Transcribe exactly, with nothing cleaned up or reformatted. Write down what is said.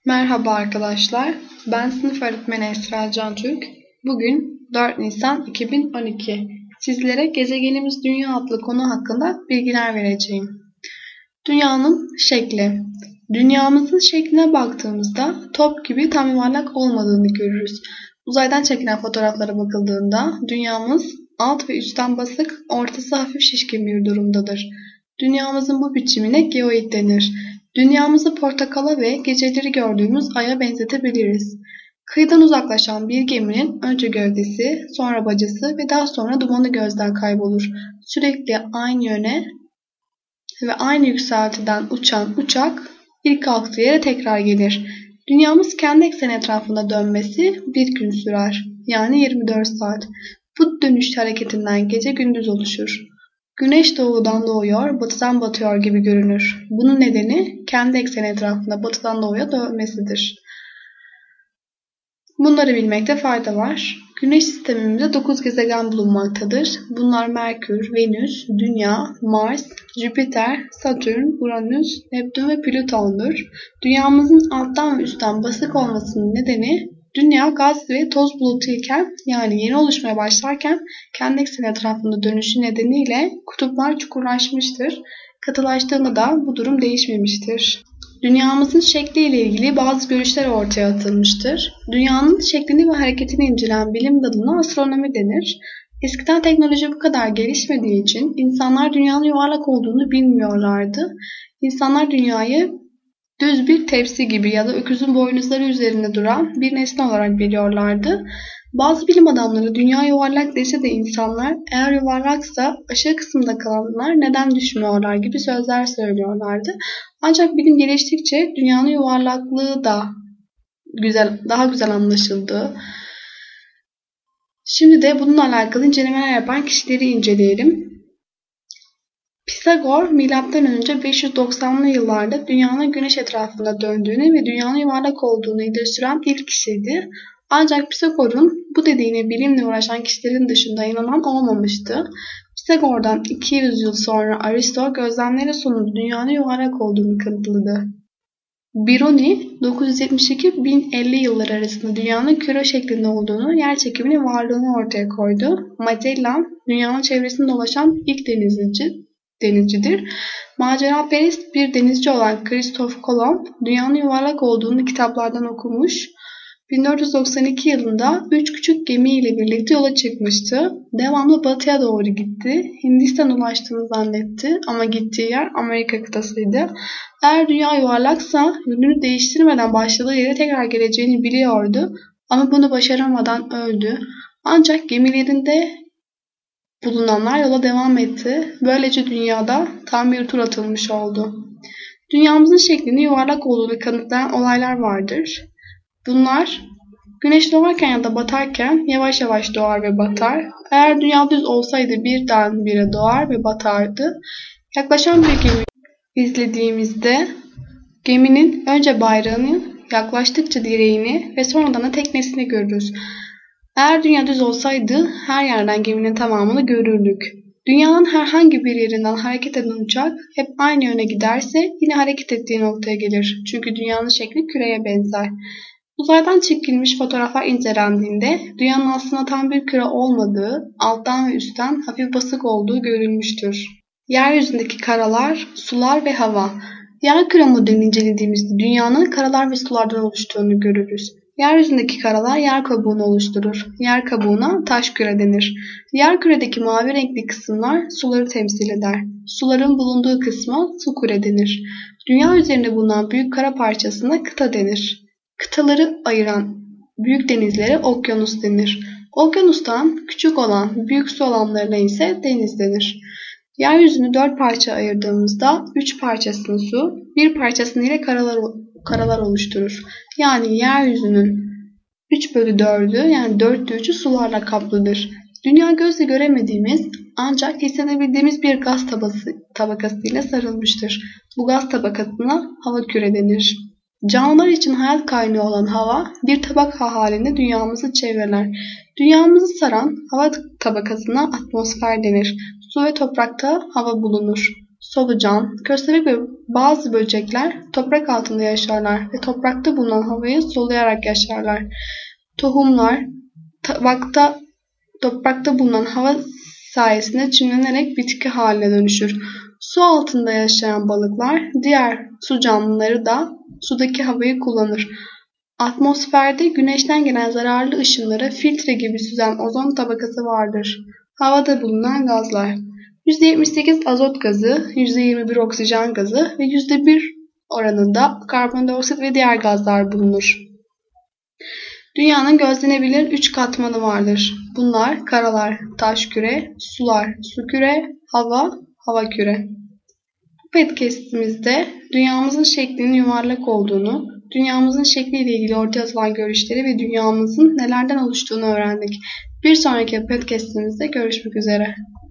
Merhaba arkadaşlar, ben sınıf öğretmeni Esra Can Türk. Bugün dört Nisan iki bin on iki. Sizlere gezegenimiz Dünya adlı konu hakkında bilgiler vereceğim. Dünyanın şekli. Dünyamızın şekline baktığımızda top gibi tam yuvarlak olmadığını görürüz. Uzaydan çekilen fotoğraflara bakıldığında dünyamız alt ve üstten basık, ortası hafif şişkin bir durumdadır. Dünyamızın bu biçimine geoid denir. Dünyamızı portakala ve geceleri gördüğümüz aya benzetebiliriz. Kıyıdan uzaklaşan bir geminin önce gövdesi, sonra bacası ve daha sonra dumanı gözden kaybolur. Sürekli aynı yöne ve aynı yükseltiden uçan uçak ilk kalktığı yere tekrar gelir. Dünyamız kendi ekseni etrafında dönmesi bir gün sürer. Yani yirmi dört saat. Bu dönüş hareketinden gece gündüz oluşur. Güneş doğudan doğuyor, batıdan batıyor gibi görünür. Bunun nedeni kendi ekseni etrafında batıdan doğuya dönmesidir. Bunları bilmekte fayda var. Güneş sistemimizde dokuz gezegen bulunmaktadır. Bunlar Merkür, Venüs, Dünya, Mars, Jüpiter, Satürn, Uranüs, Neptün ve Plüton'dur. Dünyamızın alttan ve üstten basık olmasının nedeni Dünya gaz ve toz bulutu iken, yani yeni oluşmaya başlarken kendi ekseni etrafında dönüşü nedeniyle kutuplar çukurlaşmıştır. Katılaştığında da bu durum değişmemiştir. Dünyamızın şekliyle ilgili bazı görüşler ortaya atılmıştır. Dünyanın şeklini ve hareketini inceleyen bilim dalına astronomi denir. Eskiden teknoloji bu kadar gelişmediği için insanlar dünyanın yuvarlak olduğunu bilmiyorlardı. İnsanlar dünyayı düz bir tepsi gibi ya da öküzün boynuzları üzerinde duran bir nesne olarak biliyorlardı. Bazı bilim adamları dünya yuvarlak dese de insanlar eğer yuvarlaksa aşağı kısımda kalanlar neden düşmüyorlar gibi sözler söylüyorlardı. Ancak bilim geliştikçe dünyanın yuvarlaklığı da güzel, daha güzel anlaşıldı. Şimdi de bununla alakalı incelemeler yapan kişileri inceleyelim. Pisagor milattan önce beş yüz doksanlı yıllarda dünyanın güneş etrafında döndüğünü ve dünyanın yuvarlak olduğunu ileri süren ilk kişiydi. Ancak Pisagor'un bu dediğine bilimle uğraşan kişilerin dışında inanan olmamıştı. Pisagor'dan iki yüz yıl sonra Aristo gözlemleri sonucu dünyanın yuvarlak olduğunu kanıtladı. Biruni dokuz yüz yetmiş iki bin elli yılları arasında dünyanın küre şeklinde olduğunu, yer çekiminin varlığını ortaya koydu. Magellan dünyanın çevresinde dolaşan ilk denizci, denizcidir. Maceraperest bir denizci olan Christoph Kolomb dünyanın yuvarlak olduğunu kitaplardan okumuş. bin dört yüz doksan iki yılında üç küçük gemiyle birlikte yola çıkmıştı. Devamlı batıya doğru gitti. Hindistan ulaştığını zannetti ama gittiği yer Amerika kıtasıydı. Eğer dünya yuvarlaksa yönünü değiştirmeden başladığı yere tekrar geleceğini biliyordu ama bunu başaramadan öldü. Ancak gemilerinde bulunanlar yola devam etti. Böylece dünyada tam bir tur atılmış oldu. Dünyamızın şeklini yuvarlak olduğunu kanıtlayan olaylar vardır. Bunlar güneş doğarken ya da batarken yavaş yavaş doğar ve batar. Eğer dünya düz olsaydı birden bire doğar ve batardı. Yaklaşan bir gemi izlediğimizde geminin önce bayrağını, yaklaştıkça direğini ve sonradan da teknesini görürüz. Eğer dünya düz olsaydı her yerden geminin tamamını görürdük. Dünyanın herhangi bir yerinden hareket eden uçak hep aynı yöne giderse yine hareket ettiği noktaya gelir. Çünkü dünyanın şekli küreye benzer. Uzaydan çekilmiş fotoğraflar incelendiğinde dünyanın aslında tam bir küre olmadığı, alttan ve üstten hafif basık olduğu görülmüştür. Yeryüzündeki karalar, sular ve hava. Yer küre modelini incelediğimizde dünyanın karalar ve sulardan oluştuğunu görürüz. Yeryüzündeki karalar yer kabuğunu oluşturur. Yer kabuğuna taş küre denir. Yer küredeki mavi renkli kısımlar suları temsil eder. Suların bulunduğu kısma su küre denir. Dünya üzerinde bulunan büyük kara parçasına kıta denir. Kıtaları ayıran büyük denizlere okyanus denir. Okyanustan küçük olan büyük su alanlarına ise deniz denir. Yeryüzünü dört parça ayırdığımızda üç parçasını su, bir parçasını ile karalar, karalar oluşturur. Yani yeryüzünün üç bölü dördü yani dörtte üçü sularla kaplıdır. Dünya gözle göremediğimiz ancak hissedebildiğimiz bir gaz tabakası, tabakasıyla sarılmıştır. Bu gaz tabakasına hava küre denir. Canlılar için hayat kaynağı olan hava bir tabaka halinde dünyamızı çevreler. Dünyamızı saran hava tabakasına atmosfer denir. Su ve toprakta hava bulunur. solucan, köstebek ve bazı böcekler toprak altında yaşarlar ve toprakta bulunan havayı soluyarak yaşarlar. Tohumlar tabakta, toprakta bulunan hava sayesinde çimlenerek bitki haline dönüşür. Su altında yaşayan balıklar diğer su canlıları da sudaki havayı kullanır. Atmosferde güneşten gelen zararlı ışınları filtre gibi süzen ozon tabakası vardır. Havada bulunan gazlar: yüzde yetmiş sekiz azot gazı, yüzde yirmi bir oksijen gazı ve yüzde bir oranında karbondioksit ve diğer gazlar bulunur. Dünyanın gözlenebilir üç katmanı vardır. Bunlar karalar, taş küre, sular, su küre, hava, hava küre. Bu podcastimizde dünyamızın şeklinin yuvarlak olduğunu, dünyamızın şekliyle ilgili ortaya atılan görüşleri ve dünyamızın nelerden oluştuğunu öğrendik. Bir sonraki podcastimizde görüşmek üzere.